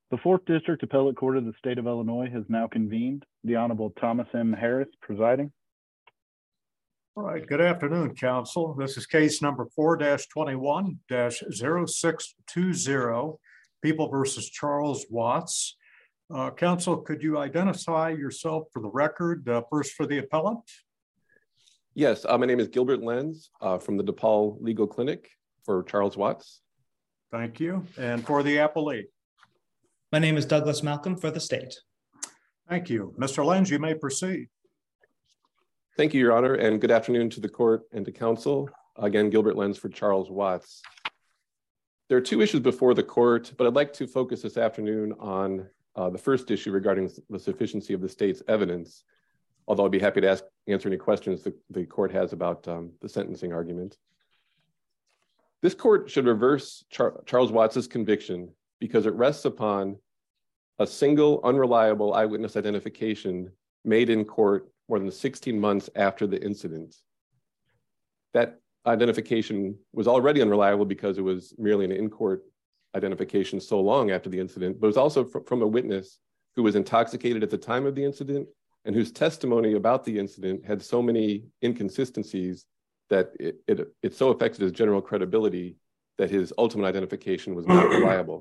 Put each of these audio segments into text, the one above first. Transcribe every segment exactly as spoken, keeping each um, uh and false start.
The fourth District Appellate Court of the State of Illinois has now convened. The Honorable Thomas M. Harris presiding. All right, good afternoon, counsel. This is case number four twenty-one oh six two zero, People versus Charles Watts. Uh, counsel, could you identify yourself for the record, uh, first for the appellant? Yes, uh, my name is Gilbert Lenz uh, from the DePaul Legal Clinic for Charles Watts. Thank you. And for the appellee? My name is Douglas Malcolm for the state. Thank you. Mister Lenz, you may proceed. Thank you, Your Honor, and good afternoon to the court and to counsel. Again, Gilbert Lenz for Charles Watts. There are two issues before the court, but I'd like to focus this afternoon on uh, the first issue regarding the sufficiency of the state's evidence, although I'd be happy to ask, answer any questions the, the court has about um, the sentencing argument. This court should reverse Char- Charles Watts's conviction because it rests upon a single unreliable eyewitness identification made in court more than sixteen months after the incident. That identification was already unreliable because it was merely an in-court identification so long after the incident, but it was also fr- from a witness who was intoxicated at the time of the incident and whose testimony about the incident had so many inconsistencies that it, it, it so affected his general credibility that his ultimate identification was not reliable.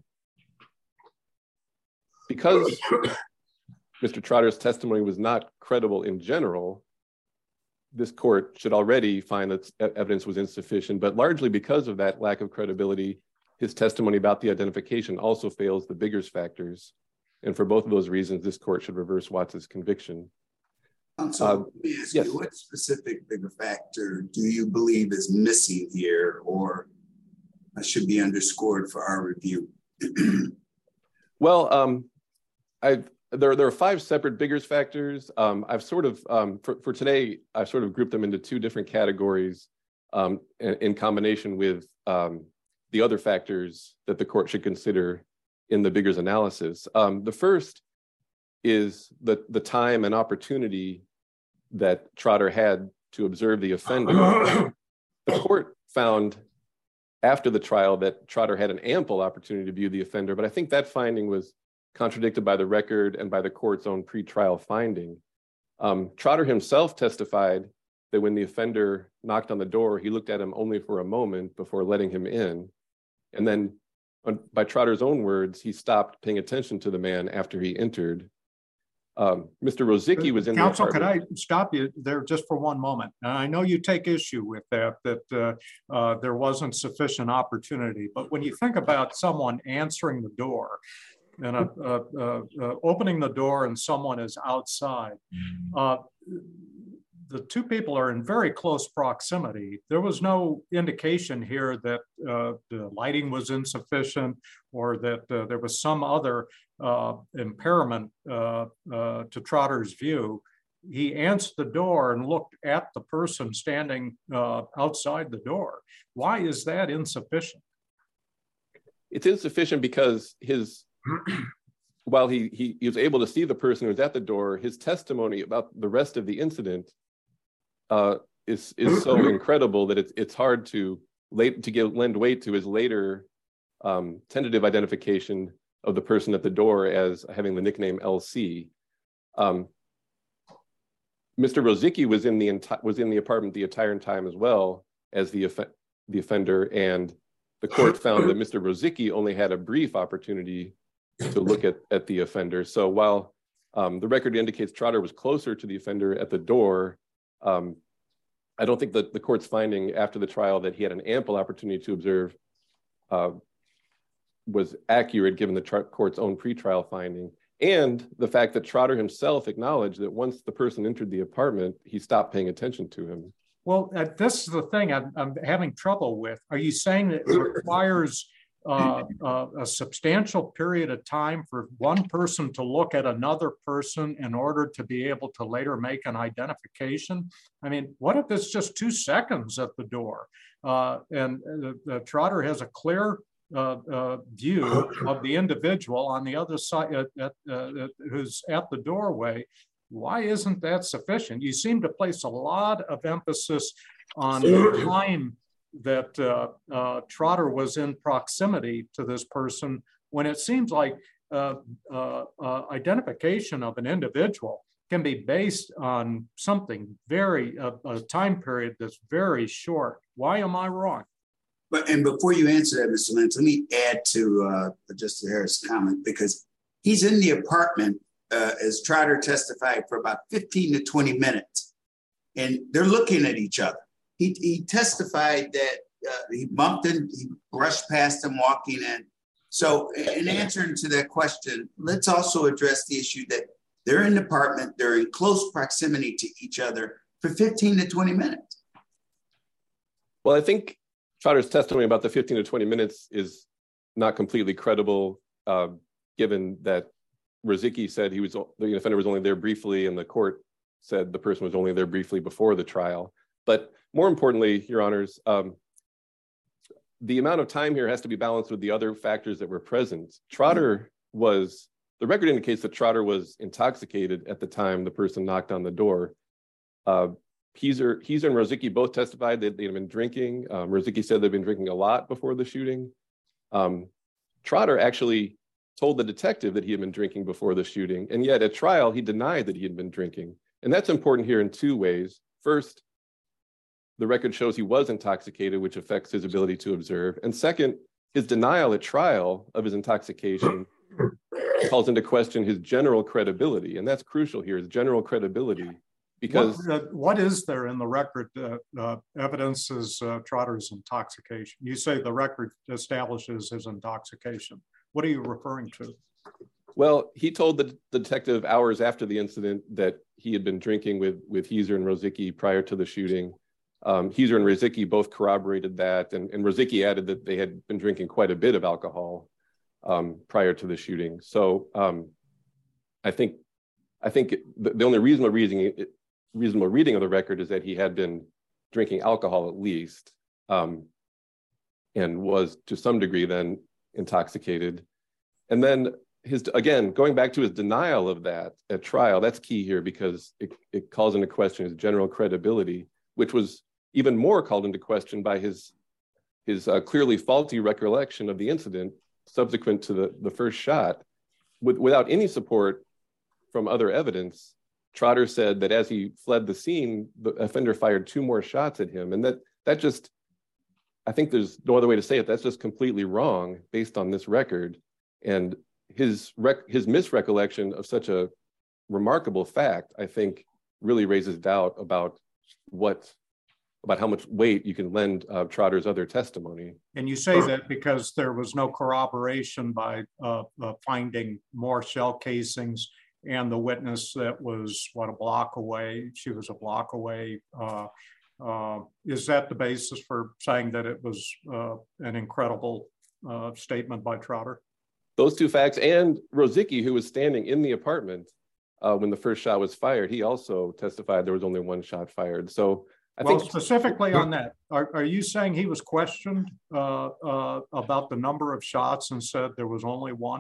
Because Mister Trotter's testimony was not credible in general, this court should already find that evidence was insufficient, but largely because of that lack of credibility, his testimony about the identification also fails the Biggers factors. And for both of those reasons, this court should reverse Watts's conviction. So uh, let me ask yes. you, what specific bigger factor do you believe is missing here or should be underscored for our review? Well, um, I've, there, there are five separate Biggers factors. Um, I've sort of, um, for, for today, I've sort of grouped them into two different categories um, in, in combination with um, the other factors that the court should consider in the Biggers analysis. Um, the first is the, the time and opportunity that Trotter had to observe the offender. The court found after the trial that Trotter had an ample opportunity to view the offender, but I think that finding was contradicted by the record and by the court's own pretrial finding. Um, Trotter himself testified that when the offender knocked on the door, he looked at him only for a moment before letting him in. And then by Trotter's own words, he stopped paying attention to the man after he entered. Um, Mister Rosicki was in Counsel, the could I stop you there just for one moment? And I know you take issue with that, that uh, uh, there wasn't sufficient opportunity, but when you think about someone answering the door and uh, uh, uh, uh, opening the door and someone is outside, uh, the two people are in very close proximity. There was no indication here that uh, the lighting was insufficient or that uh, there was some other uh, impairment uh, uh, to Trotter's view. He answered the door and looked at the person standing uh, outside the door. Why is that insufficient? It's insufficient because his, while he, he, he was able to see the person who was at the door, his testimony about the rest of the incident uh, is, is so incredible that it's, it's hard to, late, to give, lend weight to his later um, tentative identification of the person at the door as having the nickname L C. Um, Mister Rosicki was in the enti- was in the apartment the entire time as well as the off- the offender, and the court found that Mister Rosicki only had a brief opportunity to look at, at the offender. So while um, the record indicates Trotter was closer to the offender at the door, um, I don't think that the court's finding after the trial that he had an ample opportunity to observe uh, was accurate given the tr- court's own pretrial finding. And the fact that Trotter himself acknowledged that once the person entered the apartment, he stopped paying attention to him. Well, uh, this is the thing I'm, I'm having trouble with. Are you saying that it requires uh, uh, a substantial period of time for one person to look at another person in order to be able to later make an identification? I mean, what if it's just two seconds at the door uh, and uh, Trotter has a clear Uh, uh, view of the individual on the other side uh, uh, uh, who's at the doorway? Why isn't that sufficient? You seem to place a lot of emphasis on the time that uh, uh, Trotter was in proximity to this person, when it seems like uh, uh, uh, identification of an individual can be based on something very, uh, a time period that's very short. Why am I wrong? But and before you answer that, Mister Lentz, let me add to uh, Justice Harris' comment, because he's in the apartment, uh, as Trotter testified, for about fifteen to twenty minutes, and they're looking at each other. He, he testified that uh, he bumped in, he brushed past him walking in. So in answering to that question, let's also address the issue that they're in the apartment, they're in close proximity to each other for fifteen to twenty minutes. Well, I think Trotter's testimony about the fifteen to twenty minutes is not completely credible, uh, given that Rozicki said he was, the offender was only there briefly, and the court said the person was only there briefly before the trial. But more importantly, Your Honors, um, the amount of time here has to be balanced with the other factors that were present. Trotter was, the record indicates that Trotter was intoxicated at the time the person knocked on the door. Uh, Heiser, Heiser and Rozicki both testified that they'd been drinking. Um, Rozicki said they'd been drinking a lot before the shooting. Um, Trotter actually told the detective that he had been drinking before the shooting, and yet at trial, he denied that he had been drinking. And that's important here in two ways. First, the record shows he was intoxicated, which affects his ability to observe. And second, his denial at trial of his intoxication calls into question his general credibility. And that's crucial here, his general credibility. Because what, uh, what is there in the record that uh, evidences uh, Trotter's intoxication? You say the record establishes his intoxication. What are you referring to? Well, he told the, the detective hours after the incident that he had been drinking with, with Heiser and Rozicki prior to the shooting. Um, Heiser and Rozicki both corroborated that, and, and Rozicki added that they had been drinking quite a bit of alcohol um, prior to the shooting. So um, I think I think the, the only reasonable reading, reasonable reading of the record is that he had been drinking alcohol at least, um, and was to some degree then intoxicated. And then his, again, going back to his denial of that at trial, that's key here, because it, it calls into question his general credibility, which was even more called into question by his, his uh, clearly faulty recollection of the incident subsequent to the, the first shot. With, without any support from other evidence, Trotter said that as he fled the scene, the offender fired two more shots at him. And that, that just, I think there's no other way to say it, that's just completely wrong based on this record. And his, rec his misrecollection of such a remarkable fact, I think, really raises doubt about what, about how much weight you can lend uh, Trotter's other testimony. And you say that because there was no corroboration by uh, uh, finding more shell casings, and the witness that was, what, a block away, she was a block away. Uh, uh, is that the basis for saying that it was uh, an incredible uh, statement by Trotter? Those two facts, and Rozicki, who was standing in the apartment uh, when the first shot was fired, he also testified there was only one shot fired. So I well, think specifically on that, are, are you saying he was questioned uh, uh, about the number of shots and said there was only one?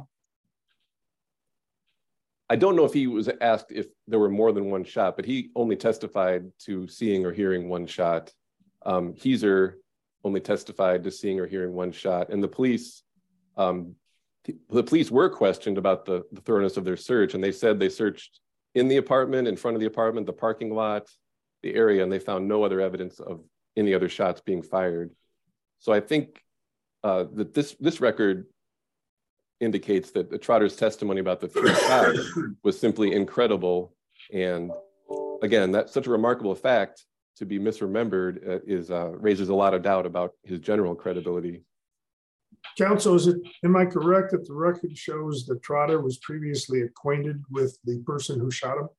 I don't know if he was asked if there were more than one shot, but he only testified to seeing or hearing one shot. Um, Heiser only testified to seeing or hearing one shot. And the police, um, the, the police were questioned about the, the thoroughness of their search. And they said they searched in the apartment, in front of the apartment, the parking lot, the area, and they found no other evidence of any other shots being fired. So I think uh, that this, this record indicates that the Trotter's testimony about the three shots was simply incredible. And again, that's such a remarkable fact to be misremembered uh, is uh, raises a lot of doubt about his general credibility. Counsel, is it, am I correct that the record shows that Trotter was previously acquainted with the person who shot him?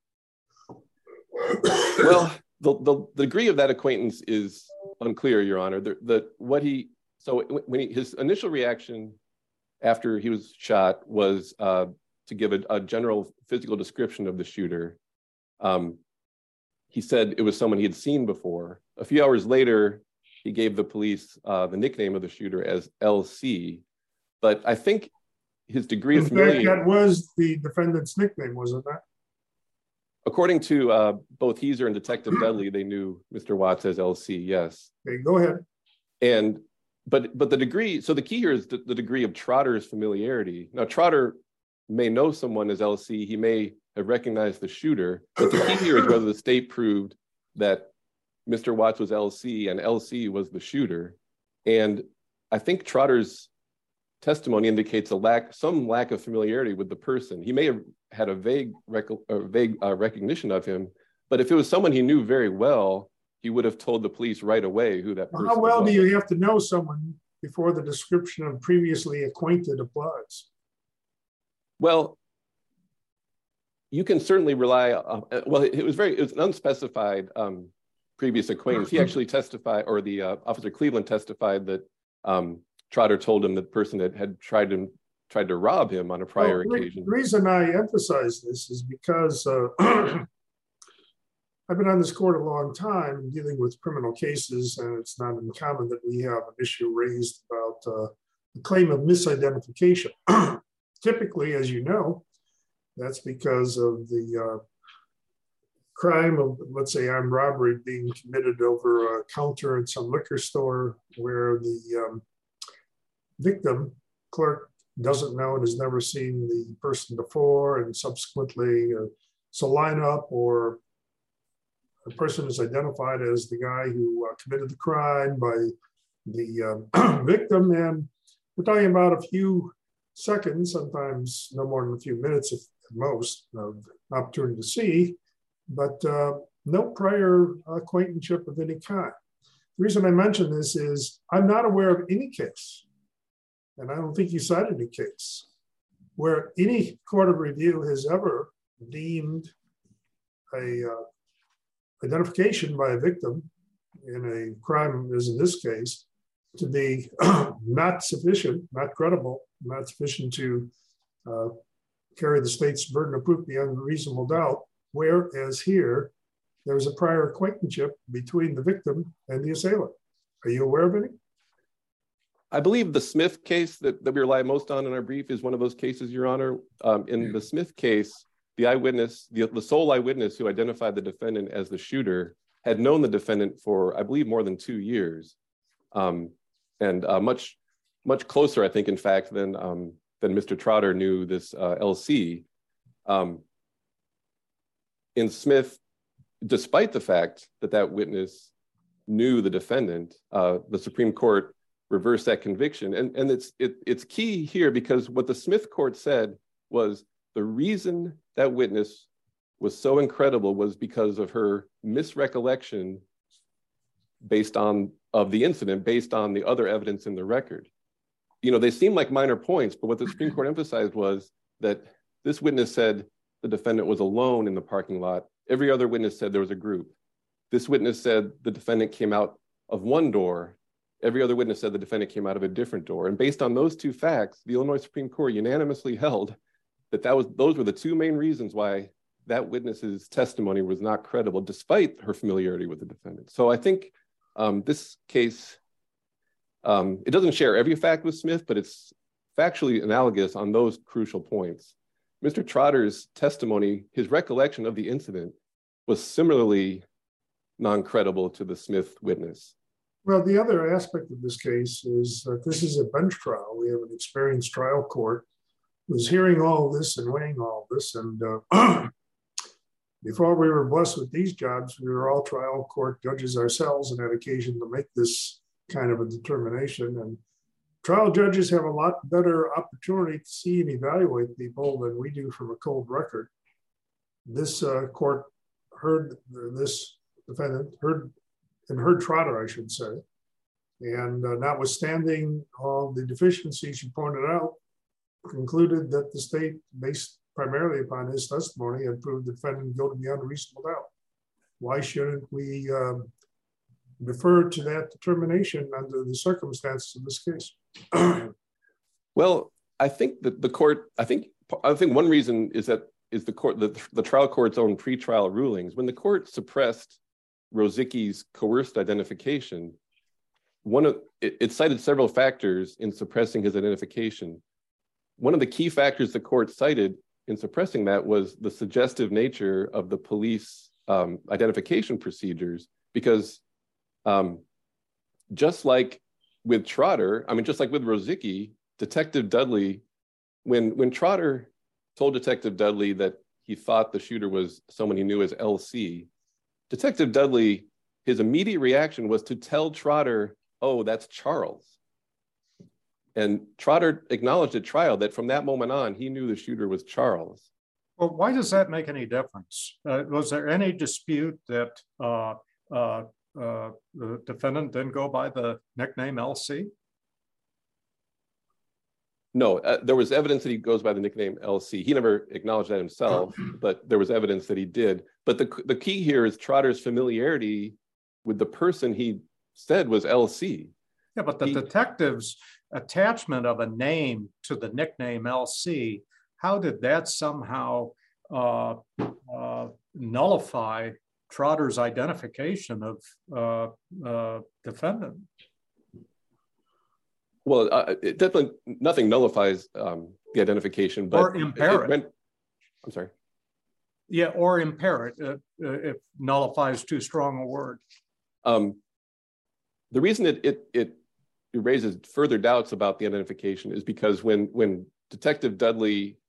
Well, the, the, the degree of that acquaintance is unclear, Your Honor. The, the, what he, so when he, his initial reaction after he was shot was uh, to give a, a general physical description of the shooter. Um, he said it was someone he had seen before. A few hours later, he gave the police uh, the nickname of the shooter as L C. But I think his degree of familiarity— that was the defendant's nickname, wasn't that? According to uh, both Heiser and Detective Dudley, they knew Mister Watts as L C, yes. Okay, go ahead. And But but the degree, so the key here is the, the degree of Trotter's familiarity. Now, Trotter may know someone as L C, he may have recognized the shooter, but the key here is whether the state proved that Mister Watts was L C and L C was the shooter. And I think Trotter's testimony indicates a lack, some lack of familiarity with the person. He may have had a vague, rec uh, vague uh, recognition of him, but if it was someone he knew very well, he would have told the police right away who that person was. How well do you have to know someone before the description of previously acquainted applies? Well, you can certainly rely on, uh, well, it was very, it was an unspecified um, previous acquaintance. He actually testified, or the uh, Officer Cleveland testified that um, Trotter told him that the person that had tried to, tried to rob him on a prior well, occasion. The reason I emphasize this is because uh, I've been on this court a long time dealing with criminal cases, and it's not uncommon that we have an issue raised about uh, the claim of misidentification. Typically, as you know, that's because of the uh, crime of, let's say, armed robbery being committed over a counter in some liquor store where the um, victim clerk doesn't know and has never seen the person before, and subsequently uh, it's a lineup, or the person is identified as the guy who uh, committed the crime by the uh, victim. And we're talking about a few seconds, sometimes no more than a few minutes at most, of opportunity to see, but uh, no prior acquaintanceship of any kind. The reason I mention this is I'm not aware of any case, and I don't think you cited any case, where any court of review has ever deemed a uh, identification by a victim in a crime, as in this case, to be not sufficient, not credible, not sufficient to uh, carry the state's burden of proof beyond reasonable doubt, whereas here, there's a prior acquaintanceship between the victim and the assailant. Are you aware of any? I believe the Smith case that, that we rely most on in our brief is one of those cases, Your Honor. Um, in the Smith case, the eyewitness, the, the sole eyewitness who identified the defendant as the shooter had known the defendant for, I believe, more than two years. Um, and uh, much, much closer, I think, in fact, than, um, than Mister Trotter knew this uh, L C. Um, in Smith, despite the fact that that witness knew the defendant, uh, the Supreme Court reversed that conviction. And, and it's, it, it's key here because what the Smith court said was the reason that witness was so incredible was because of her misrecollection based on, of the incident, based on the other evidence in the record. You know, they seem like minor points, but what the Supreme Court emphasized was that this witness said the defendant was alone in the parking lot. Every other witness said there was a group. This witness said the defendant came out of one door. Every other witness said the defendant came out of a different door. And based on those two facts, the Illinois Supreme Court unanimously held that, that was, those were the two main reasons why that witness's testimony was not credible, despite her familiarity with the defendant. So I think um, this case, um, it doesn't share every fact with Smith, but it's factually analogous on those crucial points. Mister Trotter's testimony, his recollection of the incident was similarly non-credible to the Smith witness. Well, the other aspect of this case is that this is a bench trial. We have an experienced trial court who's hearing all this and weighing all this. And uh, before we were blessed with these jobs, we were all trial court judges ourselves and had occasion to make this kind of a determination. And trial judges have a lot better opportunity to see and evaluate people than we do from a cold record. This uh, court heard this defendant, heard and heard Trotter, I should say. And uh, notwithstanding all the deficiencies you pointed out, concluded that the state, based primarily upon his testimony, had proved the defendant guilty beyond a reasonable doubt. Why shouldn't we uh, defer to that determination under the circumstances of this case? Well, I think that the court, I think, I think one reason is that is the court, the, the trial court's own pretrial rulings. When the court suppressed Rozicki's coerced identification, one of it, it cited several factors in suppressing his identification. One of the key factors the court cited in suppressing that was the suggestive nature of the police um, identification procedures, because um, just like with Trotter, I mean, just like with Rozicki, Detective Dudley, when, when Trotter told Detective Dudley that he thought the shooter was someone he knew as L C, Detective Dudley, his immediate reaction was to tell Trotter, oh, that's Charles. And Trotter acknowledged at trial that from that moment on, he knew the shooter was Charles. Well, why does that make any difference? Uh, was there any dispute that uh, uh, uh, the defendant didn't go by the nickname L C? No, uh, there was evidence that he goes by the nickname L C. He never acknowledged that himself, but there was evidence that he did. But the, the key here is Trotter's familiarity with the person he said was L C. Yeah, but the he, detective's attachment of a name to the nickname L C, how did that somehow uh, uh, nullify Trotter's identification of uh, uh, defendant? Well, uh, it definitely nothing nullifies um, the identification, but or impair it. it. I'm sorry. Yeah, or impair it uh, if nullifies too strong a word. Um, the reason it, it it it raises further doubts about the identification is because when when Detective Dudley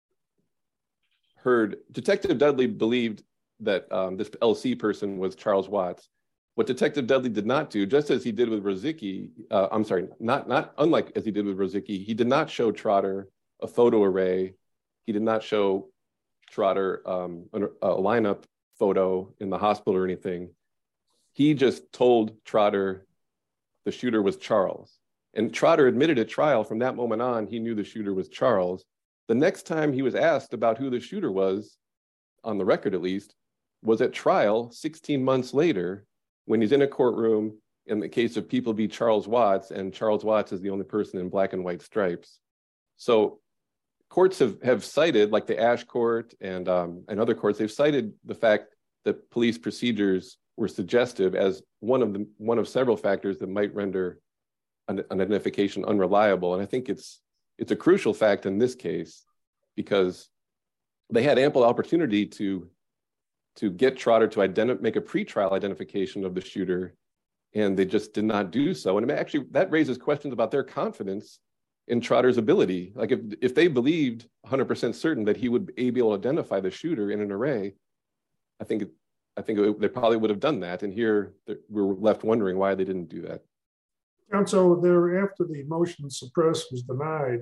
heard Detective Dudley believed that um, this L C person was Charles Watts. What Detective Dudley did not do, just as he did with Rozicki, uh, I'm sorry, not, not unlike as he did with Rozicki, he did not show Trotter a photo array. He did not show Trotter um, a, a lineup photo in the hospital or anything. He just told Trotter the shooter was Charles. And Trotter admitted at trial from that moment on, he knew the shooter was Charles. The next time he was asked about who the shooter was, on the record at least, was at trial sixteen months later, when he's in a courtroom in the case of People v. Charles Watts, and Charles Watts is the only person in black and white stripes. So courts have, have cited, like the Ash Court and, um, and other courts, they've cited the fact that police procedures were suggestive as one of the one of several factors that might render an, an identification unreliable. And I think it's it's a crucial fact in this case because they had ample opportunity to to get Trotter to identi- make a pretrial identification of the shooter, and they just did not do so. And actually, that raises questions about their confidence in Trotter's ability. Like if, if they believed one hundred percent certain that he would be able to identify the shooter in an array, I think I think it, they probably would have done that. And here we're left wondering why they didn't do that. Counsel, there after the motion to suppress was denied,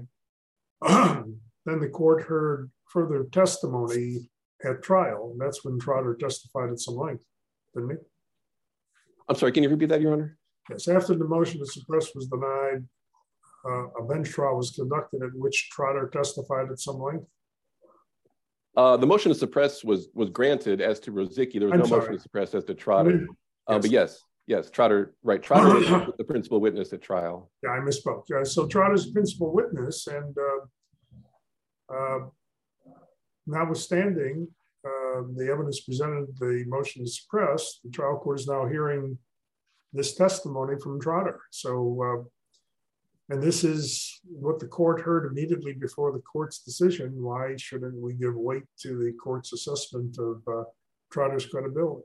then the court heard further testimony at trial. And that's when Trotter testified at some length, didn't he? I'm sorry, can you repeat that, Your Honor? Yes, after the motion to suppress was denied, uh, a bench trial was conducted at which Trotter testified at some length. Uh, the motion to suppress was was granted as to Rozicki. There was I'm no sorry. motion to suppress as to Trotter. Yes. Uh, but yes, yes, Trotter, right. Trotter was the principal witness at trial. Yeah, I misspoke. Yeah, so Trotter's principal witness, and uh, uh, notwithstanding uh, the evidence presented, the motion to suppress, the trial court is now hearing this testimony from Trotter. So, uh, and this is what the court heard immediately before the court's decision. Why shouldn't we give weight to the court's assessment of uh, Trotter's credibility?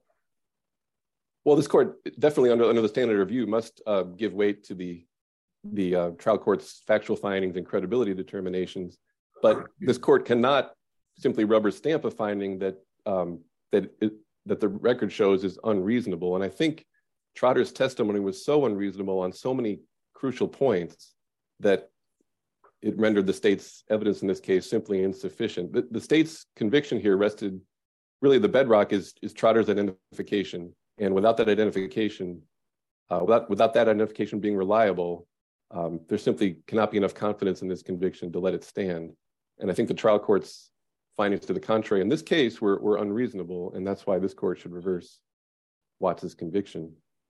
Well, this court definitely under, under the standard review must uh, give weight to the, the uh, trial court's factual findings and credibility determinations. But this court cannot simply rubber stamp a finding that um, that it, that the record shows is unreasonable. And I think Trotter's testimony was so unreasonable on so many crucial points that it rendered the state's evidence in this case simply insufficient. The, the state's conviction here rested, really the bedrock is, is Trotter's identification. And without that identification, uh, without, without that identification being reliable, um, there simply cannot be enough confidence in this conviction to let it stand. And I think the trial court's findings to the contrary in this case were, were unreasonable, and that's why this court should reverse Watts's conviction.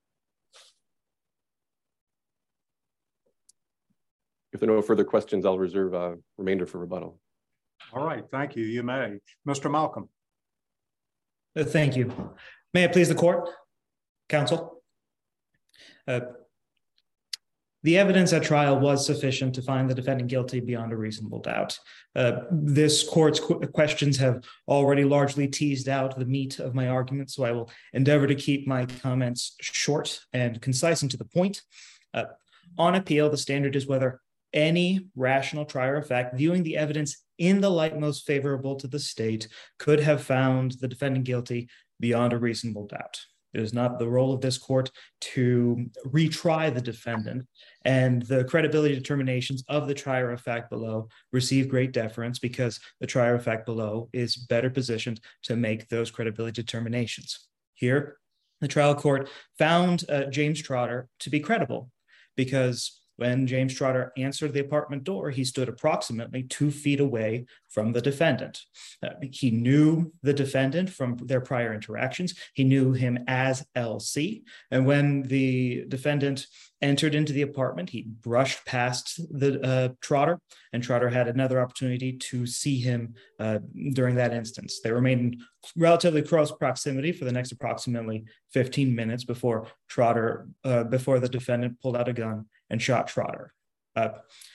If there are no further questions, I'll reserve a remainder for rebuttal. All right, thank you. You may. Mister Malcolm. Uh, thank you. May it please the court, counsel? Uh, The evidence at trial was sufficient to find the defendant guilty beyond a reasonable doubt. Uh, this court's qu- questions have already largely teased out the meat of my argument, so I will endeavor to keep my comments short and concise and to the point. Uh, on appeal, the standard is whether any rational trier of fact viewing the evidence in the light most favorable to the state, could have found the defendant guilty beyond a reasonable doubt. It is not the role of this court to retry the defendant, and the credibility determinations of the trier of fact below receive great deference because the trier of fact below is better positioned to make those credibility determinations. Here, the trial court found uh, James Trotter to be credible because when James Trotter answered the apartment door, he stood approximately two feet away from the defendant. Uh, he knew the defendant from their prior interactions. He knew him as L C. And when the defendant entered into the apartment, he brushed past the uh, Trotter, and Trotter had another opportunity to see him uh, during that instance. They remained in relatively close proximity for the next approximately fifteen minutes before Trotter, uh, before the defendant pulled out a gun and shot Trotter. Uh,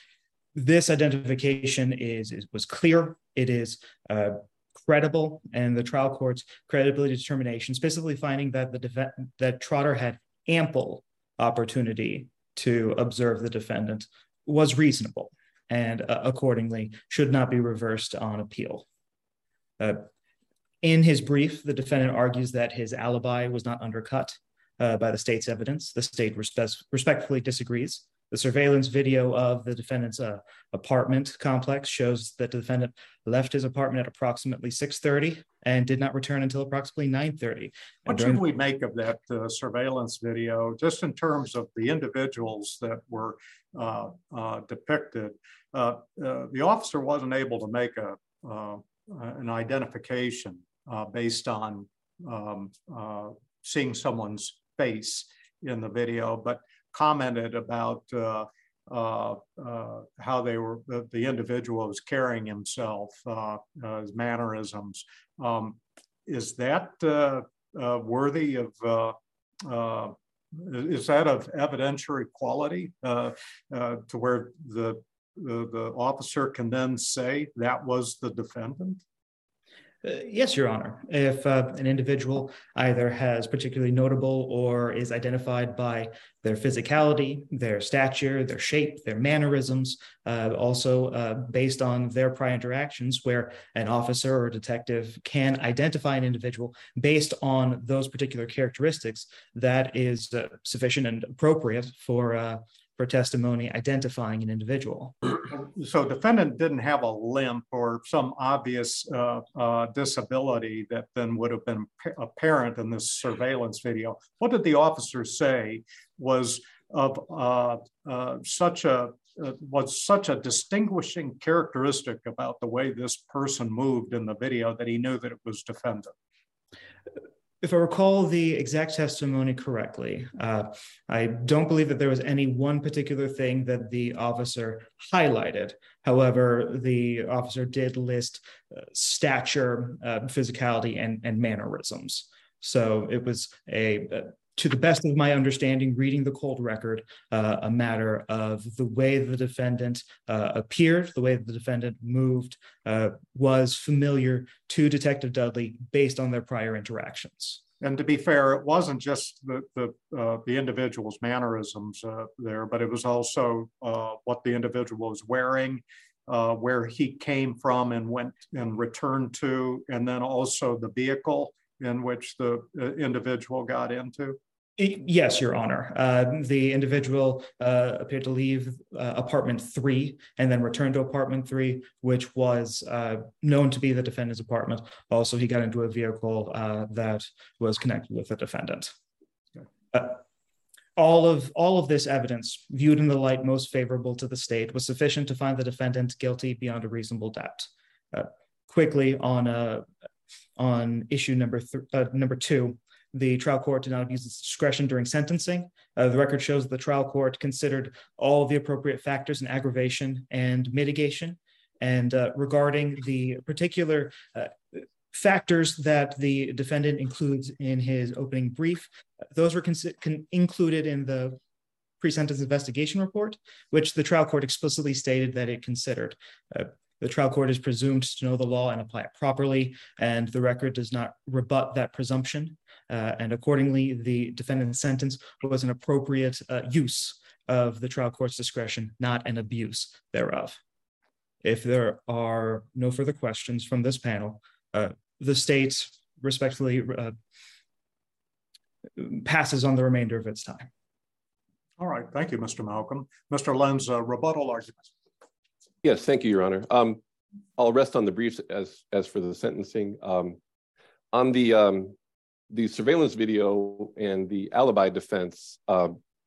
this identification is, is was clear. It is uh, credible, and the trial court's credibility determination, specifically finding that the def- that Trotter had ample opportunity to observe the defendant, was reasonable, and uh, accordingly should not be reversed on appeal. Uh, in his brief, the defendant argues that his alibi was not undercut Uh, by the state's evidence. The state respe- respectfully disagrees. The surveillance video of the defendant's uh, apartment complex shows that the defendant left his apartment at approximately six thirty and did not return until approximately nine thirty. What during- should we make of that uh, surveillance video, just in terms of the individuals that were uh, uh, depicted? Uh, uh, the officer wasn't able to make a uh, an identification uh, based on um, uh, seeing someone's face in the video, but commented about uh, uh, uh, how they were, the, the individual was carrying himself, uh, uh, his mannerisms. Um, is that uh, uh, worthy of, uh, uh, is that of evidentiary quality uh, uh, to where the, the, the officer can then say that was the defendant? Uh, yes, Your Honor. If uh, an individual either has particularly notable or is identified by their physicality, their stature, their shape, their mannerisms, uh, also uh, based on their prior interactions, where an officer or detective can identify an individual based on those particular characteristics, that is uh, sufficient and appropriate for uh, for testimony identifying an individual. So defendant didn't have a limp or some obvious uh, uh, disability that then would have been apparent in this surveillance video. What did the officer say was of uh, uh, such a uh, was such a distinguishing characteristic about the way this person moved in the video that he knew that it was defendant? If I recall the exact testimony correctly, uh, I don't believe that there was any one particular thing that the officer highlighted. However, the officer did list uh, stature, uh, physicality, and, and mannerisms. So it was a, uh, to the best of my understanding, reading the cold record, uh, a matter of the way the defendant uh, appeared, the way the defendant moved, uh, was familiar to Detective Dudley based on their prior interactions. And to be fair, it wasn't just the the, uh, the individual's mannerisms uh, there, but it was also uh, what the individual was wearing, uh, where he came from and went and returned to, and then also the vehicle in which the uh, individual got into. Yes, Your Honor. Uh, the individual uh, appeared to leave uh, apartment three and then return to apartment three, which was uh, known to be the defendant's apartment. Also, he got into a vehicle uh, that was connected with the defendant. Okay. Uh, all of all of this evidence, viewed in the light most favorable to the state, was sufficient to find the defendant guilty beyond a reasonable doubt. Uh, quickly on uh, on issue number th- uh, number two. The trial court did not abuse its discretion during sentencing. Uh, the record shows that the trial court considered all the appropriate factors in aggravation and mitigation. And uh, regarding the particular uh, factors that the defendant includes in his opening brief, those were con- con- included in the pre-sentence investigation report, which the trial court explicitly stated that it considered. Uh, The trial court is presumed to know the law and apply it properly, and the record does not rebut that presumption. Uh, and accordingly, the defendant's sentence was an appropriate uh, use of the trial court's discretion, not an abuse thereof. If there are no further questions from this panel, uh, the state respectfully uh, passes on the remainder of its time. All right, thank you, Mister Malcolm. Mister Lenz, uh, rebuttal argument. Yes, thank you, Your Honor. Um, I'll rest on the briefs as as for the sentencing. Um, on the um, the surveillance video and the alibi defense, uh,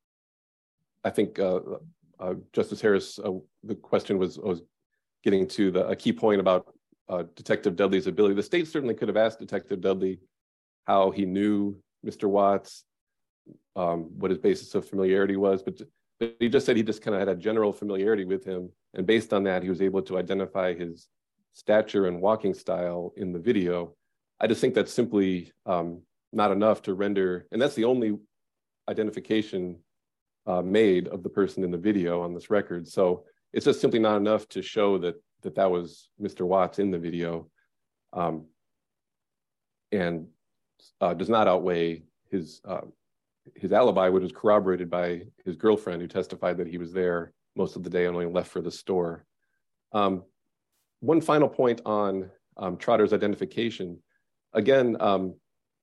I think uh, uh, Justice Harris, uh, the question was was getting to the a key point about uh, Detective Dudley's ability. The state certainly could have asked Detective Dudley how he knew Mister Watts, um, what his basis of familiarity was, but, but he just said he just kind of had a general familiarity with him. And based on that, he was able to identify his stature and walking style in the video. I just think that's simply um, not enough to render, and that's the only identification uh, made of the person in the video on this record. So it's just simply not enough to show that that, that was Mister Watts in the video, um, and uh, does not outweigh his uh, his alibi, which was corroborated by his girlfriend, who testified that he was there most of the day and only left for the store. Um, one final point on um, Trotter's identification. Again, um,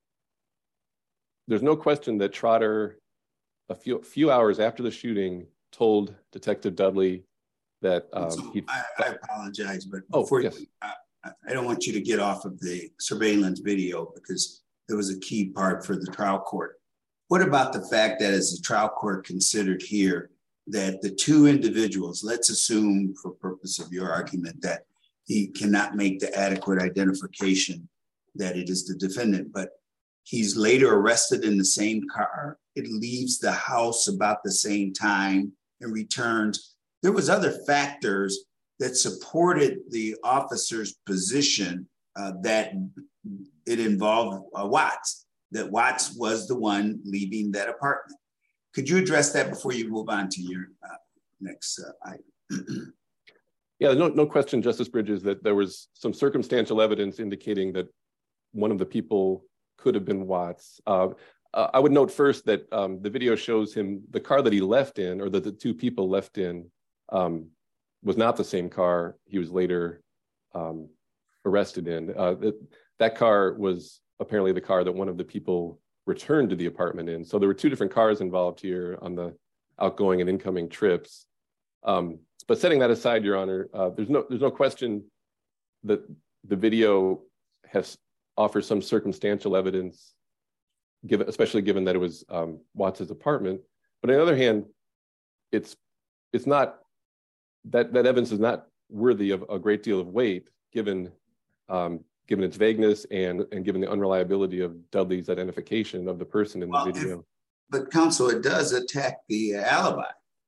there's no question that Trotter, a few few hours after the shooting, told Detective Dudley that um, so he. I, I apologize, but oh, before yes. you, I, I don't want you to get off of the surveillance video, because there was a key part for the trial court. What about the fact that, as the trial court considered here, that the two individuals, let's assume for purpose of your argument that he cannot make the adequate identification that it is the defendant, but he's later arrested in the same car. It leaves the house about the same time and returns. There was other factors that supported the officer's position uh, that it involved uh, Watts, that Watts was the one leaving that apartment. Could you address that before you move on to your uh, next uh, item? Yeah, no, no question, Justice Bridges, that there was some circumstantial evidence indicating that one of the people could have been Watts. Uh, uh, I would note first that um, the video shows him, the car that he left in, or that the two people left in, um, was not the same car he was later um, arrested in. Uh, that, that car was apparently the car that one of the people returned to the apartment in. So there were two different cars involved here on the outgoing and incoming trips. Um, but setting that aside, Your Honor, uh, there's no there's no question that the video has offers some circumstantial evidence, given especially given that it was um, Watts's apartment. But on the other hand, it's it's not that that evidence is not worthy of a great deal of weight, given um, given its vagueness and and given the unreliability of Dudley's identification of the person in the well, video. If, but counsel, it does attack the uh, alibi.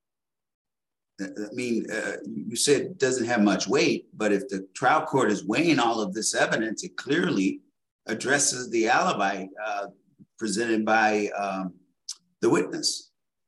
I mean, uh, you said it doesn't have much weight, but if the trial court is weighing all of this evidence, it clearly addresses the alibi uh, presented by um, the witness.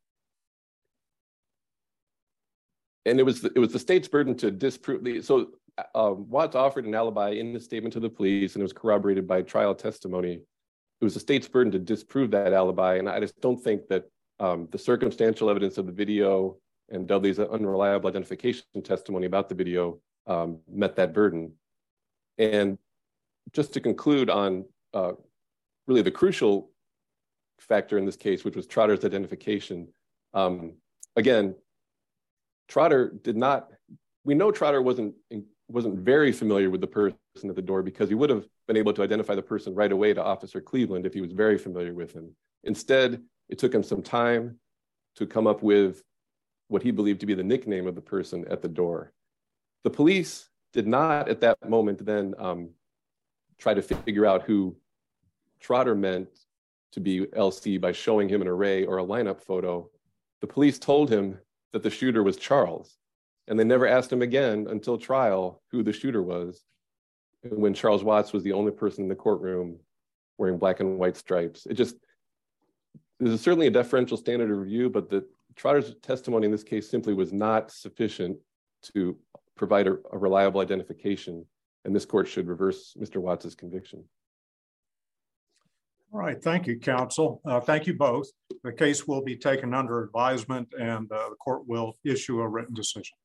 And it was the, it was the state's burden to disprove the. So uh, Watts offered an alibi in the statement to the police, and it was corroborated by trial testimony. It was the state's burden to disprove that alibi, and I just don't think that um, the circumstantial evidence of the video and Dudley's unreliable identification testimony about the video um, met that burden. And just to conclude on uh, really the crucial factor in this case, which was Trotter's identification. Um, again, Trotter did not, we know Trotter wasn't, wasn't very familiar with the person at the door, because he would have been able to identify the person right away to Officer Cleveland if he was very familiar with him. Instead, it took him some time to come up with what he believed to be the nickname of the person at the door. The police did not at that moment then um, try to figure out who Trotter meant to be L C by showing him an array or a lineup photo. The police told him that the shooter was Charles, and they never asked him again until trial who the shooter was, when Charles Watts was the only person in the courtroom wearing black and white stripes. It just, there's certainly a deferential standard of review, but the Trotter's testimony in this case simply was not sufficient to provide a, a reliable identification, and this court should reverse Mister Watts's conviction. All right, thank you, counsel. Uh, thank you both. The case will be taken under advisement, and uh, the court will issue a written decision.